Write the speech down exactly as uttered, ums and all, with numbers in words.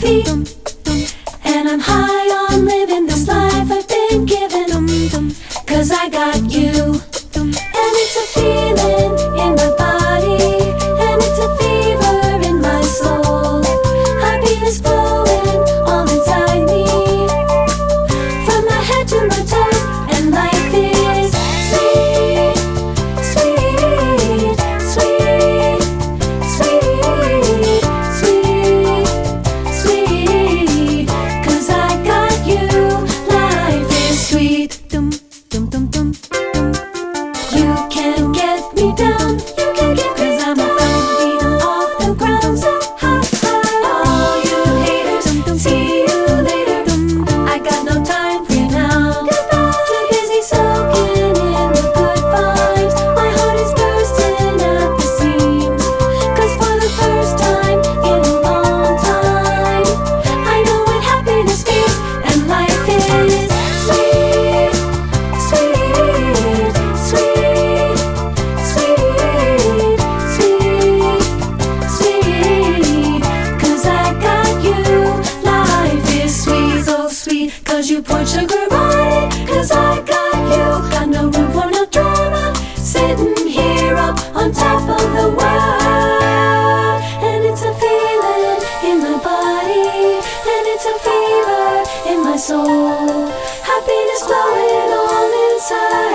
feet. And I'm high on living this life I've been given. Cause I got you. And it's a feeling in my body, and it's a fever in my soul. Happiness flowing all inside me, from my head to my toes. And life is sweet, sweet, sweet, sweet, sweet, sweet. Cause I got you. Life is sweet. You can't get me down, you can't get me, cause I'm a beat off the ground so high, high. All you haters, see you later. I got no time for you now. Too busy soaking in the good vibes. My heart is bursting at the seams, cause for the first time in a long time, I know what happiness feels. And life is sweet, sweet, sweet, sweet, sweet, sweet. Cause I got you. Life is sweet, so sweet. Cause you poured sugar on it. Cause I got you. Got no room for no drama, sitting here up on top of the world. And it's a feeling in my body, and it's a fever in my soul. Happiness flowing all inside.